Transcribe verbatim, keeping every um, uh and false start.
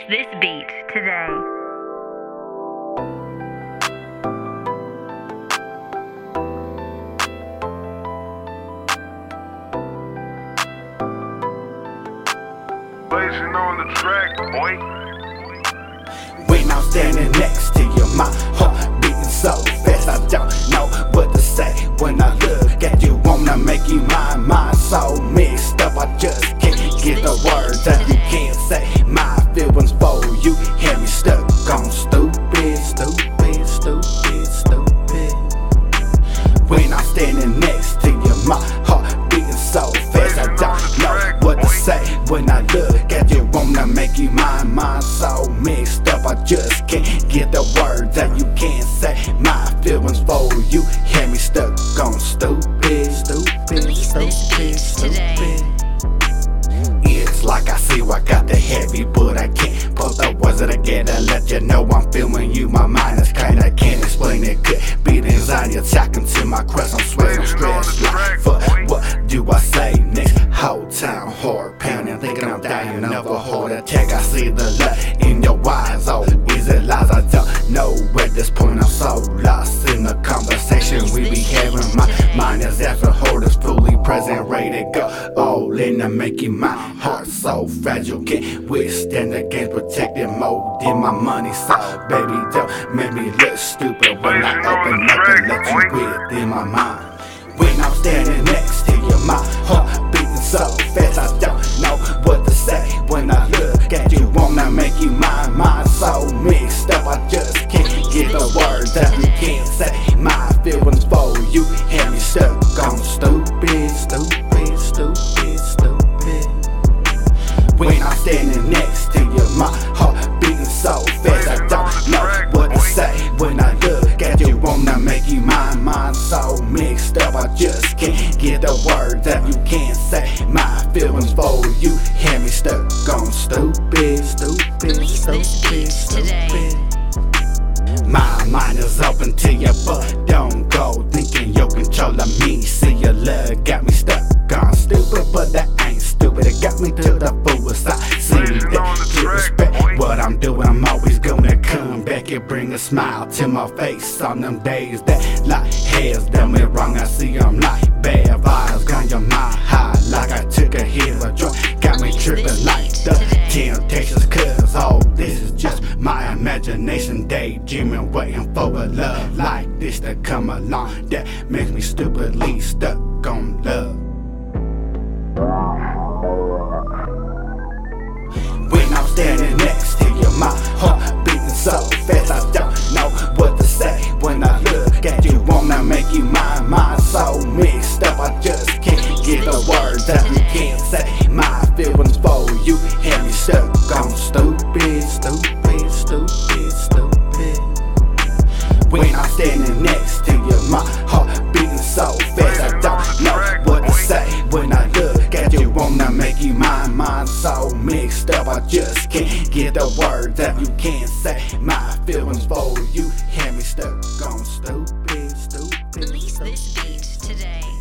this beat today. Blazing on the track, boy. When I'm standing next to you, my heart beating so fast, I don't know what to say. When I look at you, wanna make you mine. Mind so mixed up, I just can't get the words that you can't say. My feelings for you have me stuck on stupid, stupid, stupid, stupid. When I'm standing next to you, my heart beating so fast, I don't know what to say. When I look at you, wanna make you mine. Mind so mixed up, I just can't get the words that you can't say. My feelings for you have me stuck on stupid, stupid, stupid, stupid. It's like I see I got the heavy, but I can't put the words together. Let you know I'm feeling you. My mind is clean, I can't explain it. Could be the anxiety attacking to my crest. I'm sweating, I'm stressed. Like, for what do I say next? Whole town heart pounding, thinking I'm dying of a heart attack. I see the light in your eyes. Oh, is it lies? I don't know. At this point, I'm so lost in the conversation we be having. My mind is after heart is fully present, ready to go all in to make you my heart so fragile, can't withstand the games, protecting more than my money. So baby, don't make me look stupid when I open up and let you within my mind. When I'm standing next to you, my heart beating so fast, I don't know what to say. When I look at you, wanna make you mine. Mind so mixed up, I just can't get the words that you can't say. My feelings for you have me stuck on stupid, stupid, stupid, stupid. When I'm standing next to you, my heart beating so fast, I don't know what to say. When I look at you, wanna make you mine. Mind so mixed up, I just can't get the words that you can't say. My feelings for you have me stuck on stupid, stupid, stupid, stupid. My mind is open to you, but don't go thinking you're controlling me. See your love got me stuck on stupid, but that ain't stupid. It got me to the fullest. I see that you respect what I'm doing. I'm always gonna come back and bring a smile to my face on them days that like has done me wrong. I see I'm like bad vibes, got your mind high like I took a hit of a joint. Got me tripping like the Temptations, cause all this is just my imagination, daydreaming, waiting for a love like this to come along that makes me stupidly stuck on love. When I'm standing next to you, my heart beating so fast, I don't know what to say. When I look at you, wanna make you mine. Mind so mixed up, I just can't get the words that you can't say. My feelings for you have me stuck on stupid, stupid, stupid, stupid. When I'm standing next to you, my heart beating so fast, I don't know what to say. When I look at you, wanna make you mine. Mind so mixed up, I just can't get the words that you can't say. My feelings for you have me stuck on stupid, stupid, Release stupid. this beat today.